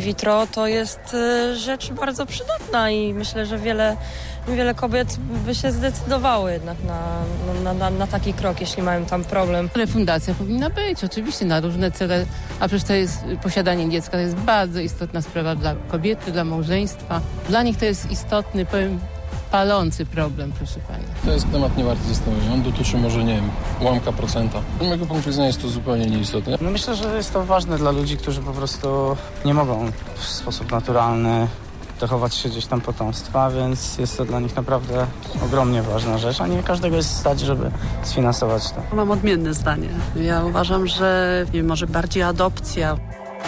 vitro to jest rzecz bardzo przydatna i myślę, że wiele kobiet by się zdecydowało jednak na taki krok, jeśli mają tam problem. Refundacja powinna być, oczywiście, na różne cele, a przecież to jest posiadanie dziecka, to jest bardzo istotna sprawa dla kobiety, dla małżeństwa. Dla nich to jest istotny, palący problem, proszę pani. To jest temat niewarty zastanowienia. On dotyczy może, nie wiem, ułamka procenta. Z mojego punktu widzenia jest to zupełnie nieistotne. Myślę, że jest to ważne dla ludzi, którzy po prostu nie mogą w sposób naturalny dochować się gdzieś tam potomstwa, więc jest to dla nich naprawdę ogromnie ważna rzecz, a nie każdego jest stać, żeby sfinansować to. Mam odmienne zdanie. Ja uważam, że może bardziej adopcja.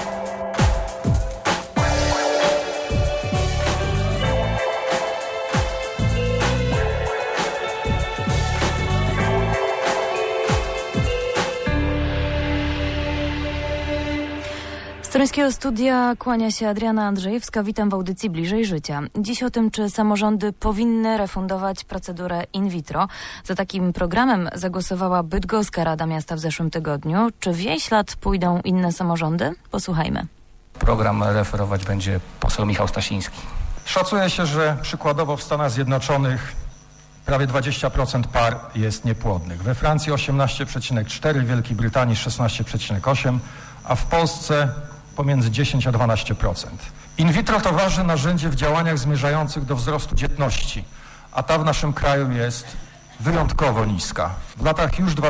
Z toruńskiego studia kłania się Adriana Andrzejewska. Witam w audycji Bliżej Życia. Dziś o tym, czy samorządy powinny refundować procedurę in vitro. Za takim programem zagłosowała Bydgoska Rada Miasta w zeszłym tygodniu. Czy w jej ślad pójdą inne samorządy? Posłuchajmy. Program referować będzie poseł Michał Stasiński. Szacuje się, że przykładowo w Stanach Zjednoczonych prawie 20% par jest niepłodnych. We Francji 18,4%, w Wielkiej Brytanii 16,8%, a w Polsce pomiędzy 10 a 12%. In vitro to ważne narzędzie w działaniach zmierzających do wzrostu dzietności, a ta w naszym kraju jest wyjątkowo niska. W latach już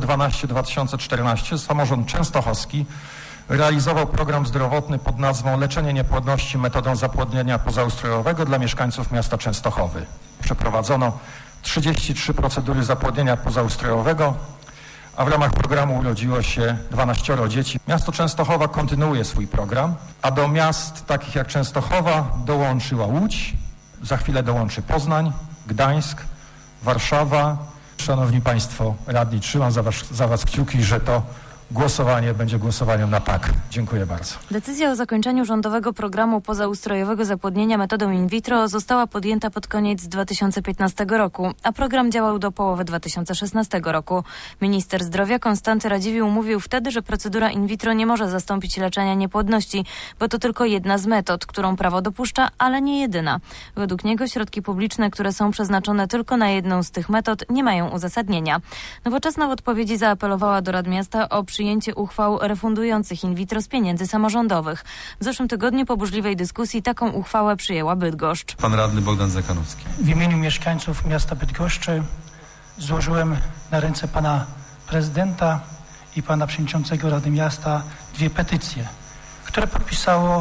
2012-2014 samorząd częstochowski realizował program zdrowotny pod nazwą Leczenie niepłodności metodą zapłodnienia pozaustrojowego dla mieszkańców miasta Częstochowy. Przeprowadzono 33 procedury zapłodnienia pozaustrojowego, a w ramach programu urodziło się 12 dzieci. Miasto Częstochowa kontynuuje swój program, a do miast takich jak Częstochowa dołączyła Łódź, za chwilę dołączy Poznań, Gdańsk, Warszawa. Szanowni Państwo radni, trzymam za Was kciuki, że to głosowanie będzie głosowaniem na tak. Dziękuję bardzo. Decyzja o zakończeniu rządowego programu pozaustrojowego zapłodnienia metodą in vitro została podjęta pod koniec 2015 roku, a program działał do połowy 2016 roku. Minister zdrowia Konstanty Radziwiłł mówił wtedy, że procedura in vitro nie może zastąpić leczenia niepłodności, bo to tylko jedna z metod, którą prawo dopuszcza, ale nie jedyna. Według niego środki publiczne, które są przeznaczone tylko na jedną z tych metod, nie mają uzasadnienia. Nowoczesna w odpowiedzi zaapelowała do Rad Miasta o przyjęcie uchwał refundujących in vitro z pieniędzy samorządowych. W zeszłym tygodniu po burzliwej dyskusji taką uchwałę przyjęła Bydgoszcz. Pan radny Bogdan Zakanowski. W imieniu mieszkańców miasta Bydgoszczy złożyłem na ręce pana prezydenta i pana przewodniczącego Rady Miasta dwie petycje, które podpisało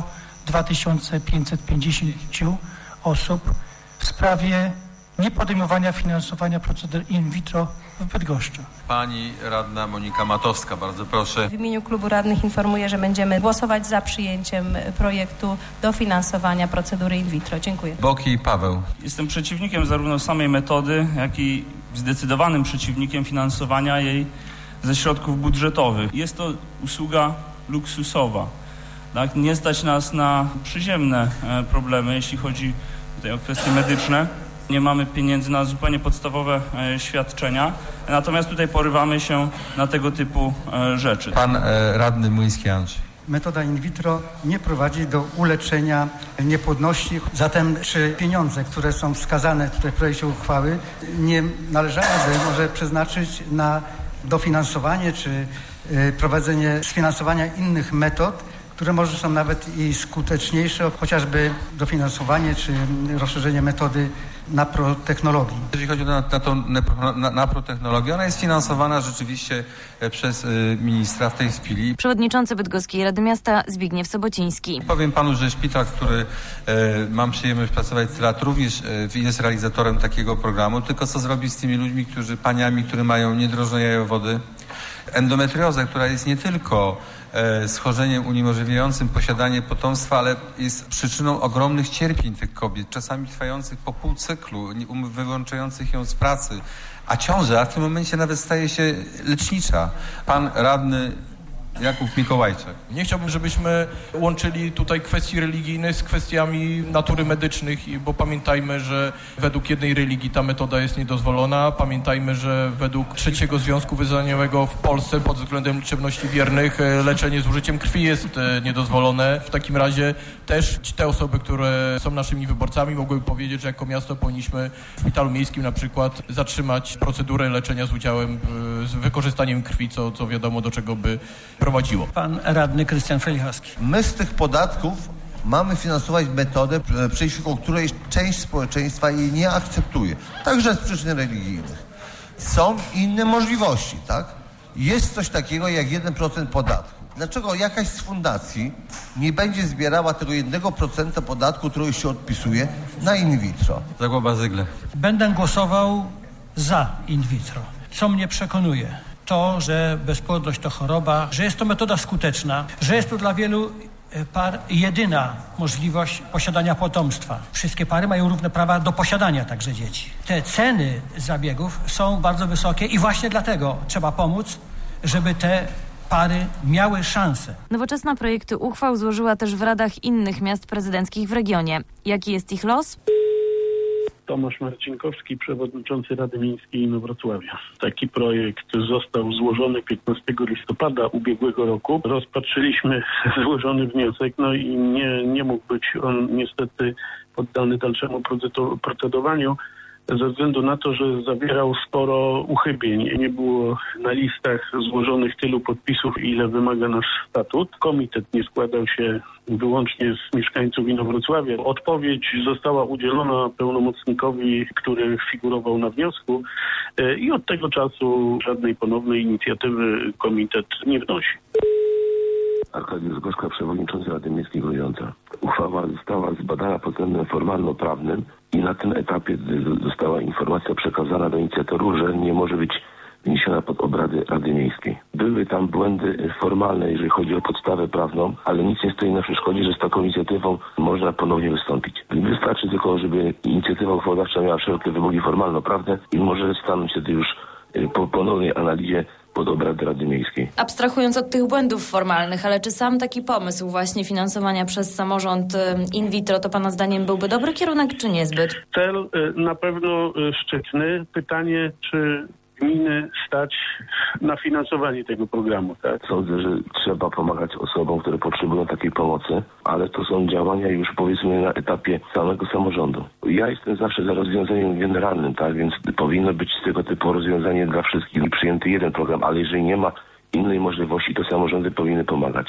2550 osób w sprawie niepodejmowania finansowania procedur in vitro w Bydgoszczy. Pani radna Monika Matowska, bardzo proszę. W imieniu klubu radnych informuję, że będziemy głosować za przyjęciem projektu dofinansowania procedury in vitro. Dziękuję. Boki Paweł. Jestem przeciwnikiem zarówno samej metody, jak i zdecydowanym przeciwnikiem finansowania jej ze środków budżetowych. Jest to usługa luksusowa. Tak? Nie stać nas na przyziemne problemy, jeśli chodzi tutaj o kwestie medyczne. Nie mamy pieniędzy na zupełnie podstawowe świadczenia, natomiast tutaj porywamy się na tego typu rzeczy. Pan radny Młyński Andrzej. Metoda in vitro nie prowadzi do uleczenia niepłodności. Zatem czy pieniądze, które są wskazane tutaj w projekcie uchwały, nie należałoby może przeznaczyć na dofinansowanie czy prowadzenie sfinansowania innych metod, które może są nawet i skuteczniejsze, chociażby dofinansowanie czy rozszerzenie metody naprotechnologii. Jeżeli chodzi o tą naprotechnologię, ona jest finansowana rzeczywiście przez ministra w tej chwili. Przewodniczący Bydgoskiej Rady Miasta Zbigniew Sobociński. Powiem panu, że szpital, który mam przyjemność pracować w lat, również jest realizatorem takiego programu, tylko co zrobić z tymi ludźmi, paniami, które mają niedrożne jajowody, endometriozę, która jest nie tylko schorzeniem uniemożliwiającym posiadanie potomstwa, ale jest przyczyną ogromnych cierpień tych kobiet, czasami trwających po pół cyklu, wyłączających ją z pracy, a ciąża w tym momencie nawet staje się lecznicza. Pan radny Jakub Mikołajczak. Nie chciałbym, żebyśmy łączyli tutaj kwestii religijne z kwestiami natury medycznych, bo pamiętajmy, że według jednej religii ta metoda jest niedozwolona. Pamiętajmy, że według trzeciego związku wyznaniowego w Polsce pod względem liczebności wiernych leczenie z użyciem krwi jest niedozwolone. W takim razie też te osoby, które są naszymi wyborcami, mogłyby powiedzieć, że jako miasto powinniśmy w szpitalu miejskim na przykład zatrzymać procedurę leczenia z udziałem, z wykorzystaniem krwi, co wiadomo do czego by prowadziło. Pan radny Krystian Felichowski. My z tych podatków mamy finansować metodę, przeciwko której część społeczeństwa jej nie akceptuje, także z przyczyn religijnych. Są inne możliwości, tak? Jest coś takiego jak 1% podatku. Dlaczego jakaś z fundacji nie będzie zbierała tego 1% podatku, który się odpisuje na in vitro? Zagłoba Zygle. Będę głosował za in vitro. Co mnie przekonuje? To, że bezpłodność to choroba, że jest to metoda skuteczna, że jest to dla wielu par jedyna możliwość posiadania potomstwa. Wszystkie pary mają równe prawa do posiadania także dzieci. Te ceny zabiegów są bardzo wysokie i właśnie dlatego trzeba pomóc, żeby te pary miały szansę. Nowoczesna projekty uchwał złożyła też w radach innych miast prezydenckich w regionie. Jaki jest ich los? Tomasz Marcinkowski, przewodniczący Rady Miejskiej Inowrocławia. Taki projekt został złożony 15 listopada ubiegłego roku. Rozpatrzyliśmy złożony wniosek, i nie mógł być on niestety poddany dalszemu procedowaniu ze względu na to, że zawierał sporo uchybień. Nie było na listach złożonych tylu podpisów, ile wymaga nasz statut. Komitet nie składał się wyłącznie z mieszkańców Inowrocławia. Odpowiedź została udzielona pełnomocnikowi, który figurował na wniosku i od tego czasu żadnej ponownej inicjatywy komitet nie wnosi. Arkadiusz Gorzka, przewodniczący Rady Miejskiej Grudziądza. Uchwała została zbadana pod względem formalno-prawnym i na tym etapie została informacja przekazana do inicjatorów, że nie może być wniesiona pod obrady Rady Miejskiej. Były tam błędy formalne, jeżeli chodzi o podstawę prawną, ale nic nie stoi na przeszkodzie, że z taką inicjatywą można ponownie wystąpić. Wystarczy tylko, żeby inicjatywa uchwałodawcza miała wszelkie wymogi formalno-prawne i może stanąć wtedy już po ponownej analizie pod obrady Rady Miejskiej. Abstrahując od tych błędów formalnych, ale czy sam taki pomysł właśnie finansowania przez samorząd in vitro to Pana zdaniem byłby dobry kierunek, czy niezbyt? Cel na pewno szczytny. Pytanie, czy gminy stać na finansowanie tego programu, tak? Sądzę, że trzeba pomagać osobom, które potrzebują takiej pomocy, ale to są działania już powiedzmy na etapie samego samorządu. Ja jestem zawsze za rozwiązaniem generalnym, tak? Więc powinno być z tego typu rozwiązanie dla wszystkich i przyjęty jeden program, ale jeżeli nie ma innej możliwości, to samorządy powinny pomagać.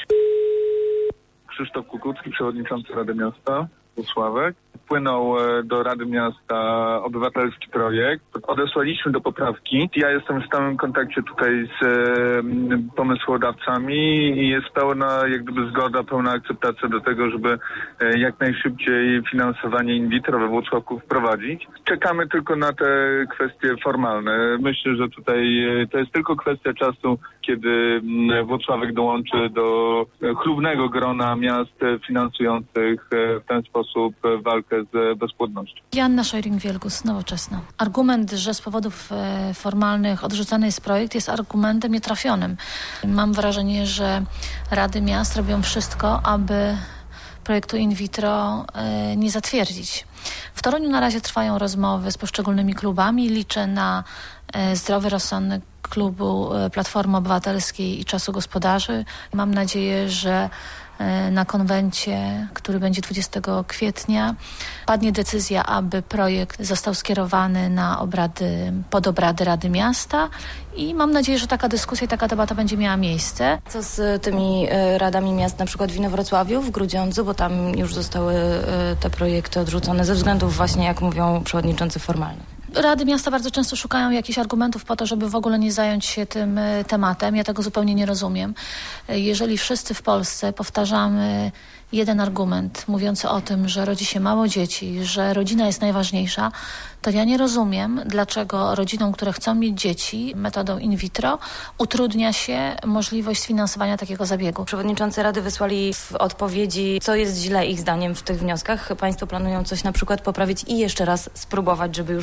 Krzysztof Kukucki, przewodniczący Rady Miasta Włocławek. Wpłynął do Rady Miasta obywatelski projekt. Odesłaliśmy do poprawki. Ja jestem w stałym kontakcie tutaj z pomysłodawcami i jest pełna zgoda, pełna akceptacja do tego, żeby jak najszybciej finansowanie in vitro we Włocławku wprowadzić. Czekamy tylko na te kwestie formalne. Myślę, że tutaj to jest tylko kwestia czasu, kiedy Włocławek dołączy do chlubnego grona miast finansujących w ten sposób walkę z bezpłodnością. Joanna Szojring-Wielgus, Nowoczesna. Argument, że z powodów formalnych odrzucany jest projekt, jest argumentem nietrafionym. Mam wrażenie, że Rady Miast robią wszystko, aby projektu in vitro nie zatwierdzić. W Toruniu na razie trwają rozmowy z poszczególnymi klubami. Liczę na zdrowy rozsądek klubu Platformy Obywatelskiej i Czasu Gospodarzy. Mam nadzieję, że na konwencie, który będzie 20 kwietnia, padnie decyzja, aby projekt został skierowany pod obrady Rady Miasta i mam nadzieję, że taka dyskusja i taka debata będzie miała miejsce. Co z tymi radami miast, na przykład w Inowrocławiu, w Grudziądzu, bo tam już zostały te projekty odrzucone ze względów właśnie, jak mówią przewodniczący, formalnych? Rady miasta bardzo często szukają jakichś argumentów po to, żeby w ogóle nie zająć się tym tematem. Ja tego zupełnie nie rozumiem. Jeżeli wszyscy w Polsce powtarzamy jeden argument mówiący o tym, że rodzi się mało dzieci, że rodzina jest najważniejsza, to ja nie rozumiem, dlaczego rodzinom, które chcą mieć dzieci metodą in vitro, utrudnia się możliwość sfinansowania takiego zabiegu. Przewodniczący Rady wysłali w odpowiedzi, co jest źle ich zdaniem w tych wnioskach. Państwo planują coś na przykład poprawić i jeszcze raz spróbować, żeby już nie było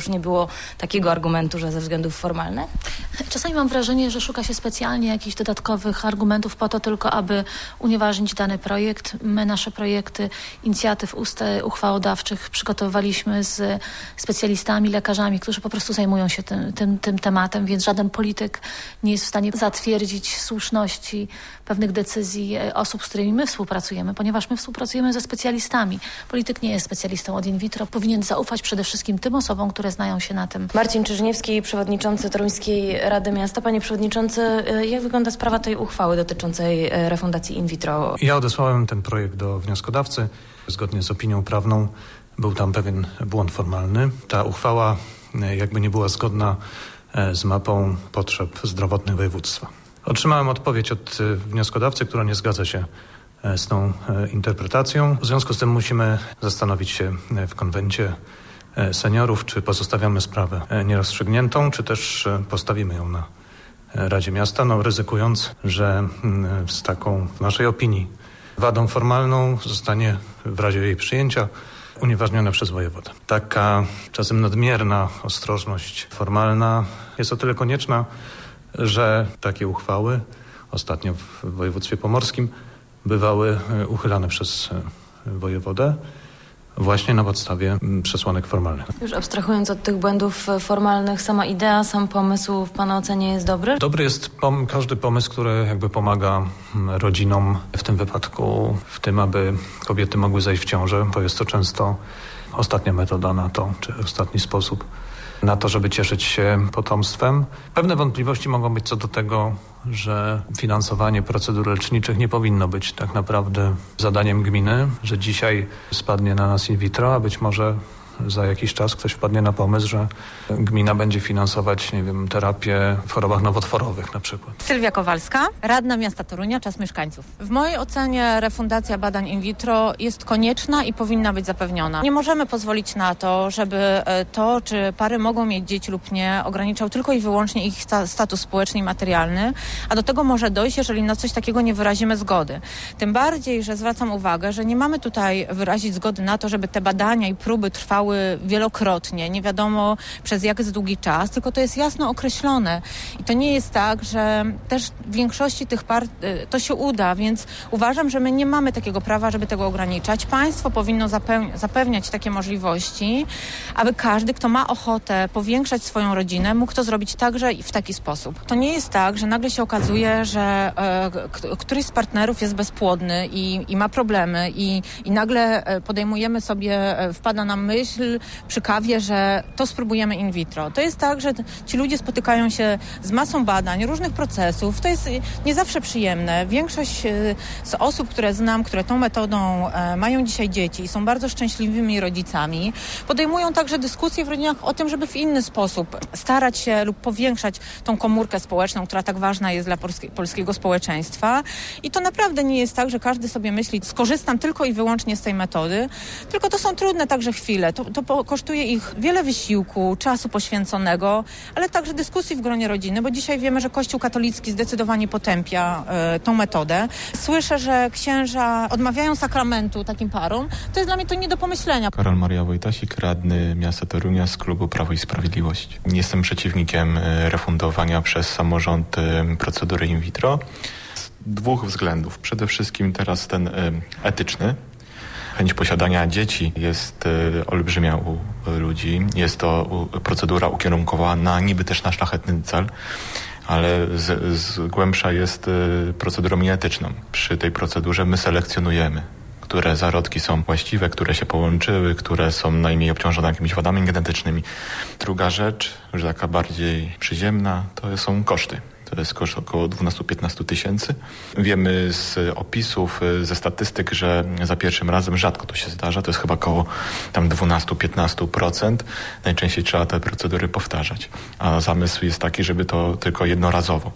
było takiego argumentu, że ze względów formalnych? Czasami mam wrażenie, że szuka się specjalnie jakichś dodatkowych argumentów po to tylko, aby unieważnić dany projekt. My nasze projekty inicjatyw uchwałodawczych przygotowywaliśmy z specjalistami, lekarzami, którzy po prostu zajmują się tym tematem, więc żaden polityk nie jest w stanie zatwierdzić słuszności pewnych decyzji osób, z którymi my współpracujemy, ponieważ my współpracujemy ze specjalistami. Polityk nie jest specjalistą od in vitro. Powinien zaufać przede wszystkim tym osobom, które znają się na tym. Marcin Czyżniewski, przewodniczący Toruńskiej Rady Miasta. Panie przewodniczący, jak wygląda sprawa tej uchwały dotyczącej refundacji in vitro? Ja odesłałem ten projekt do wnioskodawcy. Zgodnie z opinią prawną był tam pewien błąd formalny. Ta uchwała jakby nie była zgodna z mapą potrzeb zdrowotnych województwa. Otrzymałem odpowiedź od wnioskodawcy, która nie zgadza się z tą interpretacją. W związku z tym musimy zastanowić się w konwencie seniorów, czy pozostawiamy sprawę nierozstrzygniętą, czy też postawimy ją na Radzie Miasta, ryzykując, że z taką, w naszej opinii, wadą formalną zostanie w razie jej przyjęcia unieważnione przez wojewodę. Taka czasem nadmierna ostrożność formalna jest o tyle konieczna, że takie uchwały ostatnio w województwie pomorskim bywały uchylane przez wojewodę właśnie na podstawie przesłanek formalnych. Już abstrahując od tych błędów formalnych, sama idea, sam pomysł w Pana ocenie jest dobry? Dobry jest każdy pomysł, który jakby pomaga rodzinom, w tym wypadku w tym, aby kobiety mogły zajść w ciążę, bo jest to często ostatnia metoda na to, czy ostatni sposób na to, żeby cieszyć się potomstwem. Pewne wątpliwości mogą być co do tego, że finansowanie procedur leczniczych nie powinno być tak naprawdę zadaniem gminy, że dzisiaj spadnie na nas in vitro, a być może za jakiś czas ktoś wpadnie na pomysł, że gmina będzie finansować, terapię w chorobach nowotworowych na przykład. Sylwia Kowalska, radna miasta Torunia, Czas Mieszkańców. W mojej ocenie refundacja badań in vitro jest konieczna i powinna być zapewniona. Nie możemy pozwolić na to, żeby to, czy pary mogą mieć dzieci lub nie, ograniczał tylko i wyłącznie ich status społeczny i materialny, a do tego może dojść, jeżeli na coś takiego nie wyrazimy zgody. Tym bardziej, że zwracam uwagę, że nie mamy tutaj wyrazić zgody na to, żeby te badania i próby trwały wielokrotnie, nie wiadomo przez jak długi czas, tylko to jest jasno określone. I to nie jest tak, że też w większości tych par to się uda, więc uważam, że my nie mamy takiego prawa, żeby tego ograniczać. Państwo powinno zapewniać takie możliwości, aby każdy, kto ma ochotę powiększać swoją rodzinę, mógł to zrobić także i w taki sposób. To nie jest tak, że nagle się okazuje, że któryś z partnerów jest bezpłodny i ma problemy i nagle podejmujemy sobie, wpada nam myśl przy kawie, że to spróbujemy in vitro. To jest tak, że ci ludzie spotykają się z masą badań, różnych procesów. To jest nie zawsze przyjemne. Większość z osób, które znam, które tą metodą mają dzisiaj dzieci i są bardzo szczęśliwymi rodzicami, podejmują także dyskusje w rodzinach o tym, żeby w inny sposób starać się lub powiększać tą komórkę społeczną, która tak ważna jest dla polskiego społeczeństwa. I to naprawdę nie jest tak, że każdy sobie myśli, skorzystam tylko i wyłącznie z tej metody, tylko to są trudne także chwile. To kosztuje ich wiele wysiłku, czasu poświęconego, ale także dyskusji w gronie rodziny, bo dzisiaj wiemy, że Kościół katolicki zdecydowanie potępia tą metodę. Słyszę, że księża odmawiają sakramentu takim parom. To jest dla mnie to nie do pomyślenia. Karol Maria Wojtasik, radny miasta Torunia z klubu Prawo i Sprawiedliwość. Nie jestem przeciwnikiem refundowania przez samorząd procedury in vitro z dwóch względów. Przede wszystkim teraz ten etyczny. Chęć posiadania dzieci jest olbrzymia u ludzi. Jest to procedura ukierunkowana na niby też na szlachetny cel, ale głębsza jest procedurą nieetyczną. Przy tej procedurze my selekcjonujemy, które zarodki są właściwe, które się połączyły, które są najmniej obciążone jakimiś wadami genetycznymi. Druga rzecz, już taka bardziej przyziemna, to są koszty. To jest koszt około 12-15 tysięcy. Wiemy z opisów, ze statystyk, że za pierwszym razem rzadko to się zdarza. To jest chyba około tam 12-15%. Najczęściej trzeba te procedury powtarzać. A zamysł jest taki, żeby to tylko jednorazowo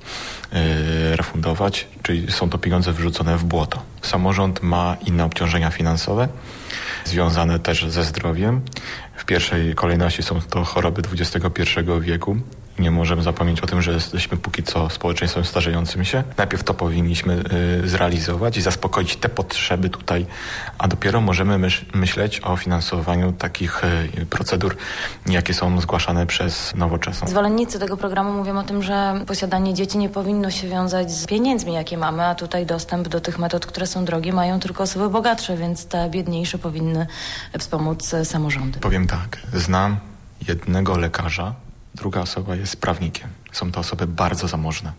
refundować, czyli są to pieniądze wrzucone w błoto. Samorząd ma inne obciążenia finansowe, związane też ze zdrowiem. W pierwszej kolejności są to choroby XXI wieku. Nie możemy zapomnieć o tym, że jesteśmy póki co społeczeństwem starzejącym się. Najpierw to powinniśmy zrealizować i zaspokoić te potrzeby tutaj, a dopiero możemy myśleć o finansowaniu takich procedur, jakie są zgłaszane przez Nowoczesną. Zwolennicy tego programu mówią o tym, że posiadanie dzieci nie powinno się wiązać z pieniędzmi, jakie mamy, a tutaj dostęp do tych metod, które są drogie, mają tylko osoby bogatsze, więc te biedniejsze powinny wspomóc samorządy. Powiem tak, znam jednego lekarza, druga osoba jest prawnikiem. Są to osoby bardzo zamożne.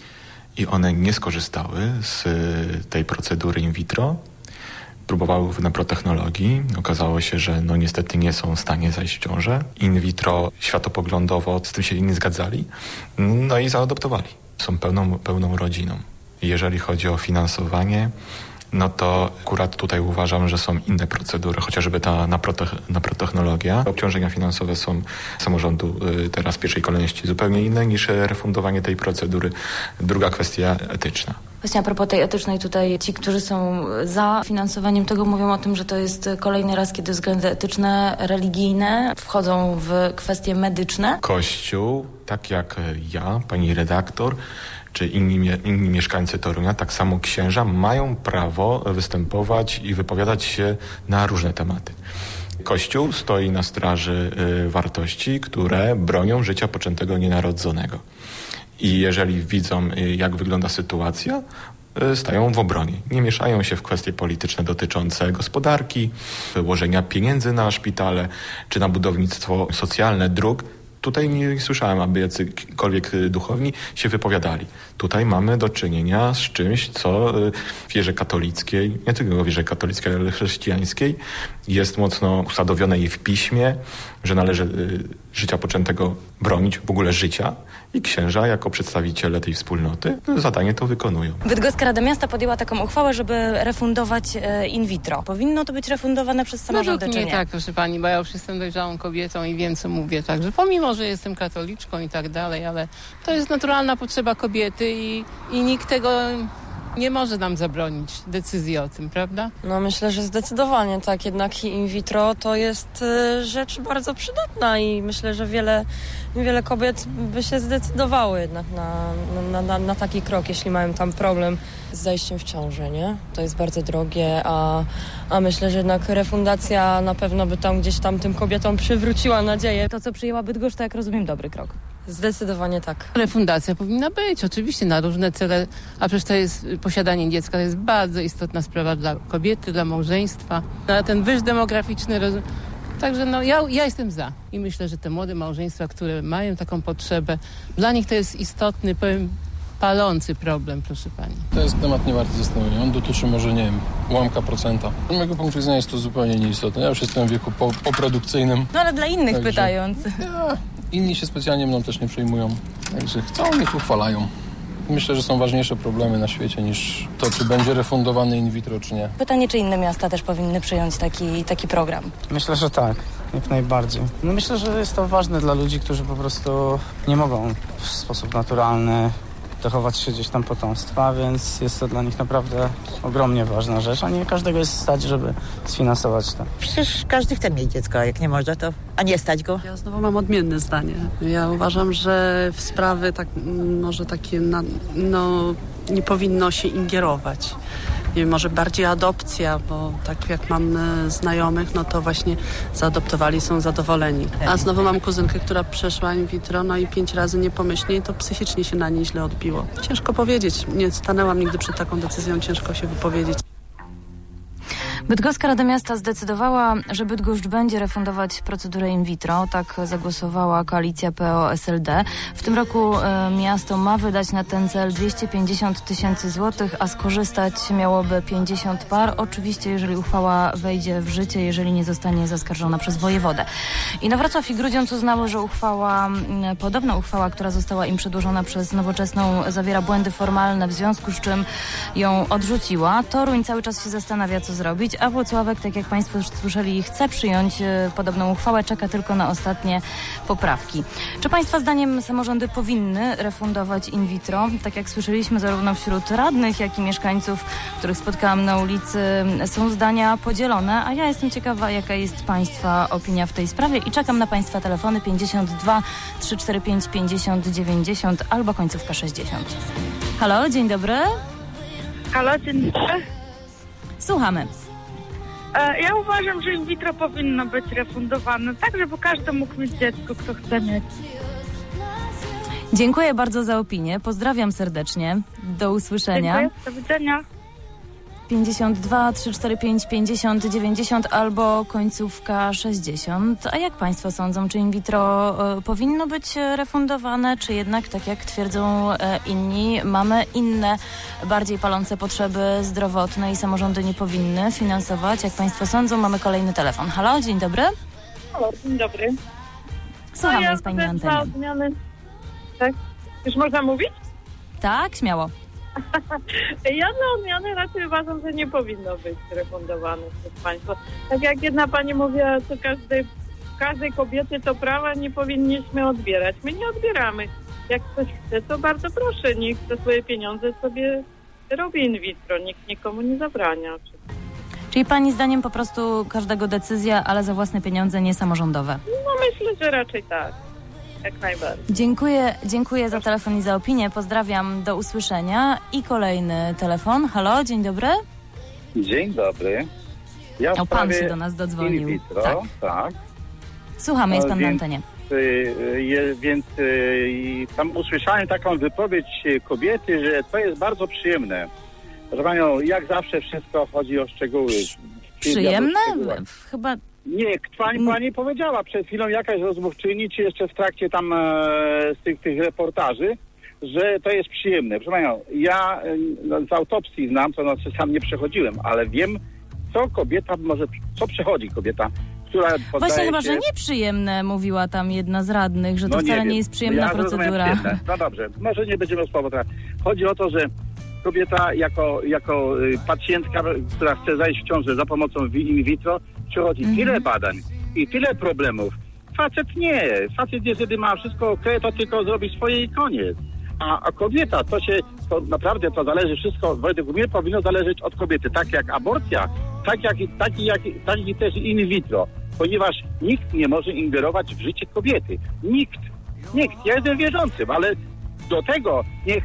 I one nie skorzystały z tej procedury in vitro. Próbowały w neprotechnologii. Okazało się, że niestety nie są w stanie zajść w ciążę. In vitro światopoglądowo z tym się nie zgadzali. No i zaadoptowali. Są pełną rodziną. Jeżeli chodzi o finansowanie, no to akurat tutaj uważam, że są inne procedury, chociażby ta naprotechnologia. Obciążenia finansowe są samorządu teraz w pierwszej kolejności zupełnie inne niż refundowanie tej procedury. Druga kwestia etyczna. Właśnie a propos tej etycznej, tutaj ci, którzy są za finansowaniem tego, mówią o tym, że to jest kolejny raz, kiedy względy etyczne, religijne wchodzą w kwestie medyczne. Kościół, tak jak ja, pani redaktor, czy inni mieszkańcy Torunia, tak samo księża, mają prawo występować i wypowiadać się na różne tematy. Kościół stoi na straży wartości, które bronią życia poczętego nienarodzonego. I jeżeli widzą, jak wygląda sytuacja, stają w obronie. Nie mieszają się w kwestie polityczne dotyczące gospodarki, wyłożenia pieniędzy na szpitale, czy na budownictwo socjalne, dróg. Tutaj nie słyszałem, aby jacykolwiek duchowni się wypowiadali. Tutaj mamy do czynienia z czymś, co w wierze katolickiej, nie tylko w wierze katolickiej, ale chrześcijańskiej, jest mocno usadowione i w piśmie, że należy życia poczętego bronić, w ogóle życia, i księża jako przedstawiciele tej wspólnoty zadanie to wykonują. Bydgoska Rada Miasta podjęła taką uchwałę, żeby refundować in vitro. Powinno to być refundowane przez samorządy, czy nie? Tak, proszę pani, bo ja już jestem dojrzałą kobietą i wiem, co mówię. Także pomimo, że jestem katoliczką i tak dalej, ale to jest naturalna potrzeba kobiety i nikt tego nie może nam zabronić decyzji o tym, prawda? No myślę, że zdecydowanie tak. Jednak in vitro to jest rzecz bardzo przydatna i myślę, że wiele kobiet by się zdecydowały jednak na taki krok, jeśli mają tam problem z zajściem w ciążę, nie? To jest bardzo drogie, a myślę, że jednak refundacja na pewno by tam gdzieś tam tym kobietom przywróciła nadzieję. To, co przyjęła Bydgoszcz, to jak rozumiem, dobry krok. Zdecydowanie tak. Refundacja powinna być, oczywiście, na różne cele, a przecież to jest posiadanie dziecka, to jest bardzo istotna sprawa dla kobiety, dla małżeństwa, na ten wyż demograficzny. Także ja jestem za i myślę, że te młode małżeństwa, które mają taką potrzebę, dla nich to jest istotny, palący problem, proszę pani. To jest temat nie warty zastanowienia. On dotyczy może, nie wiem, ułamka procenta. Z mojego punktu widzenia jest to zupełnie nieistotne. Ja już jestem w wieku poprodukcyjnym. No ale dla innych pytając. Inni się specjalnie mną też nie przejmują. Także chcą, niech uchwalają. Myślę, że są ważniejsze problemy na świecie niż to, czy będzie refundowany in vitro, czy nie. Pytanie, czy inne miasta też powinny przyjąć taki program? Myślę, że tak, jak najbardziej. No myślę, że jest to ważne dla ludzi, którzy po prostu nie mogą w sposób naturalny dochować się gdzieś tam potomstwa, więc jest to dla nich naprawdę ogromnie ważna rzecz, a nie każdego jest stać, żeby sfinansować to. Przecież każdy chce mieć dziecko, a jak nie może, to a nie stać go. Ja znowu mam odmienne zdanie. Ja uważam, że w sprawy może takie nie powinno się ingerować. Nie wiem, może bardziej adopcja, bo tak jak mam znajomych, no to właśnie zaadoptowali, są zadowoleni. A znowu mam kuzynkę, która przeszła in vitro, i 5 razy niepomyślnie i to psychicznie się na niej źle odbiło. Ciężko powiedzieć. Nie stanęłam nigdy przed taką decyzją, ciężko się wypowiedzieć. Bydgoska Rada Miasta zdecydowała, że Bydgoszcz będzie refundować procedurę in vitro. Tak zagłosowała koalicja PO-SLD. W tym roku miasto ma wydać na ten cel 250 000 złotych, a skorzystać miałoby 50 par. Oczywiście, jeżeli uchwała wejdzie w życie, jeżeli nie zostanie zaskarżona przez wojewodę. Inowrocław i Grudziądz uznały, że podobna uchwała, która została im przedłożona przez Nowoczesną, zawiera błędy formalne, w związku z czym ją odrzuciła. Toruń cały czas się zastanawia, co zrobić, a Włocławek, tak jak Państwo już słyszeli, chce przyjąć podobną uchwałę, czeka tylko na ostatnie poprawki. Czy Państwa zdaniem samorządy powinny refundować in vitro? Tak jak słyszeliśmy, zarówno wśród radnych, jak i mieszkańców, których spotkałam na ulicy, są zdania podzielone, a ja jestem ciekawa, jaka jest Państwa opinia w tej sprawie i czekam na Państwa telefony 52 345 50 90 albo końcówka 60. Halo, dzień dobry. Halo, dzień dobry. Słuchamy. Ja uważam, że in vitro powinno być refundowane, tak żeby każdy mógł mieć dziecko, kto chce mieć. Dziękuję bardzo za opinię. Pozdrawiam serdecznie. Do usłyszenia. Dziękuję. Do widzenia. 52 345 50 90 albo końcówka 60. A jak Państwo sądzą, czy in vitro powinno być refundowane, czy jednak, tak jak twierdzą inni, mamy inne, bardziej palące potrzeby zdrowotne i samorządy nie powinny finansować? Jak Państwo sądzą, mamy kolejny telefon. Halo, dzień dobry. Halo, dzień dobry. Słuchamy, jest Pani na antenie. Tak? Już można mówić? Tak, śmiało. Ja dla odmiany raczej uważam, że nie powinno być refundowane przez państwo. Tak jak jedna pani mówiła, to każdej kobiety to prawa nie powinniśmy odbierać. My nie odbieramy. Jak ktoś chce, to bardzo proszę, niech za swoje pieniądze sobie robi in vitro. Nikt nikomu nie zabrania. Czyli Pani zdaniem po prostu każdego decyzja, ale za własne pieniądze, nie samorządowe? No myślę, że raczej tak. Jak najbardziej. Dziękuję za telefon i za opinię. Pozdrawiam, do usłyszenia. I kolejny telefon. Halo, dzień dobry. Dzień dobry. Pan się do nas dodzwonił. In vitro, tak. Słuchamy, jest Pan na antenie. Więc tam usłyszałem taką wypowiedź kobiety, że to jest bardzo przyjemne. Proszę Panią, jak zawsze wszystko chodzi o szczegóły. Przyjemne? Chyba... Nie, pani powiedziała przed chwilą jakaś rozmówczyni, czy jeszcze w trakcie tam z tych reportaży, że to jest przyjemne. Proszę Panią, ja z autopsji znam, to znaczy sam nie przechodziłem, ale wiem, co przechodzi kobieta, która poddaje Właśnie chyba, się... że nieprzyjemne, mówiła tam jedna z radnych, że to wcale nie jest przyjemna procedura. No dobrze, może nie będziemy rozmawiać. Chodzi o to, że kobieta jako pacjentka, która chce zajść w ciążę za pomocą in vitro, przechodzi tyle badań i tyle problemów. Facet nie. Facet jeżeli ma wszystko okej, to tylko zrobi swoje i koniec. A kobieta, to naprawdę to zależy wszystko, według mnie powinno zależeć od kobiety. Tak jak aborcja, tak i też in vitro. Ponieważ nikt nie może ingerować w życie kobiety. Nikt. Ja jestem wierzącym, ale do tego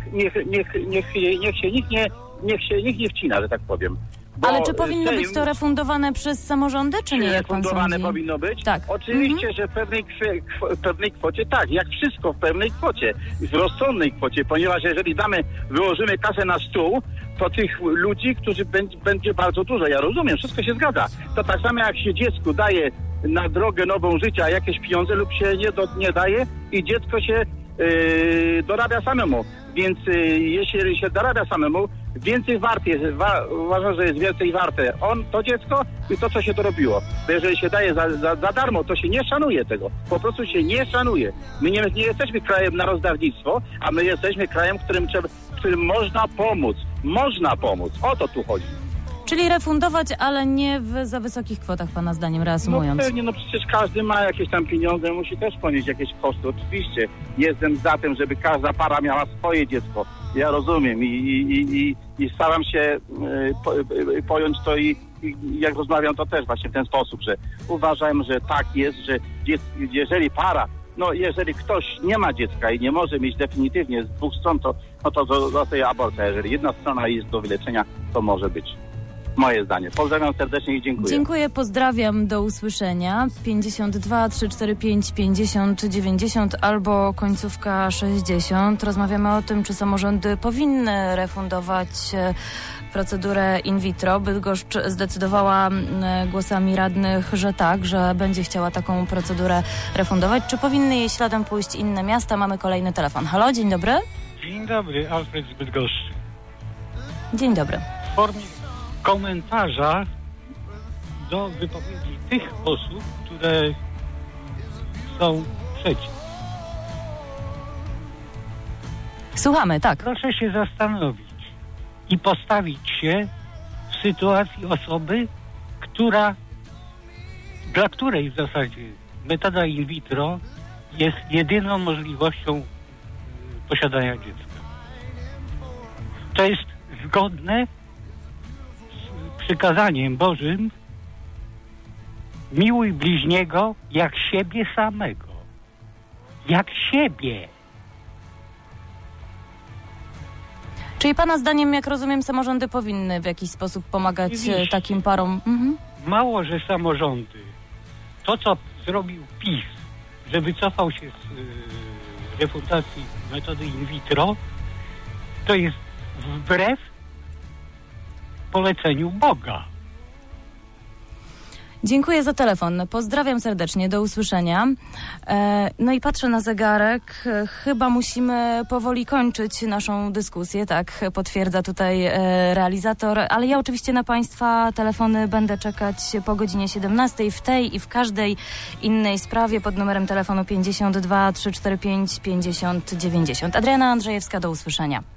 niech się nikt nie wcina, że tak powiem. Ale czy powinno być to refundowane przez samorządy, czy nie, jak pan sądzi? Refundowane powinno być? Tak. Oczywiście, że w pewnej kwocie tak, jak wszystko w pewnej kwocie, w rozsądnej kwocie, ponieważ jeżeli wyłożymy kasę na stół, to tych ludzi, którzy będzie bardzo dużo. Ja rozumiem, wszystko się zgadza. To tak samo jak się dziecku daje na drogę nową życia jakieś pieniądze lub się nie daje i dziecko się dorabia samemu. Więc jeśli się dorabia samemu, więcej wart jest, uważam, że jest więcej warte to dziecko i to, co się dorobiło. Bo jeżeli się daje za darmo, to się nie szanuje tego. Po prostu się nie szanuje. My nie jesteśmy krajem na rozdawnictwo, a my jesteśmy krajem, w którym można pomóc. Można pomóc. O to tu chodzi. Czyli refundować, ale nie za wysokich kwotach, pana zdaniem, reasumując. No pewnie, przecież każdy ma jakieś tam pieniądze, musi też ponieść jakieś koszty. Oczywiście jestem za tym, żeby każda para miała swoje dziecko. Ja rozumiem i staram się pojąć to i jak rozmawiam, to też właśnie w ten sposób, że uważam, że tak jest, że jeżeli jeżeli ktoś nie ma dziecka i nie może mieć definitywnie z dwóch stron, to do tej aborcji. Jeżeli jedna strona jest do wyleczenia, to może być. Moje zdanie. Pozdrawiam serdecznie i dziękuję. Dziękuję, pozdrawiam, do usłyszenia. 52 345 50 90 albo końcówka 60. Rozmawiamy o tym, czy samorządy powinny refundować procedurę in vitro. Bydgoszcz zdecydowała głosami radnych, że tak, że będzie chciała taką procedurę refundować. Czy powinny jej śladem pójść inne miasta? Mamy kolejny telefon. Halo, dzień dobry. Dzień dobry, Alfred z Bydgoszczy. Dzień dobry. W formie komentarza do wypowiedzi tych osób, które są przeciw. Słuchamy, tak. Proszę się zastanowić i postawić się w sytuacji osoby, dla której w zasadzie metoda in vitro jest jedyną możliwością posiadania dziecka. To jest zgodne z przykazaniem Bożym: miłuj bliźniego jak siebie samego. Jak siebie. Czyli pana zdaniem, jak rozumiem, samorządy powinny w jakiś sposób pomagać takim parom? Mało, że samorządy. To, co zrobił PiS, że wycofał się z refundacji metody in vitro, to jest wbrew poleceniu Boga. Dziękuję za telefon. Pozdrawiam serdecznie. Do usłyszenia. No i patrzę na zegarek. Chyba musimy powoli kończyć naszą dyskusję. Tak, potwierdza tutaj realizator. Ale ja oczywiście na Państwa telefony będę czekać po godzinie 17 w tej i w każdej innej sprawie pod numerem telefonu 52 345 50 90. Adriana Andrzejewska, do usłyszenia.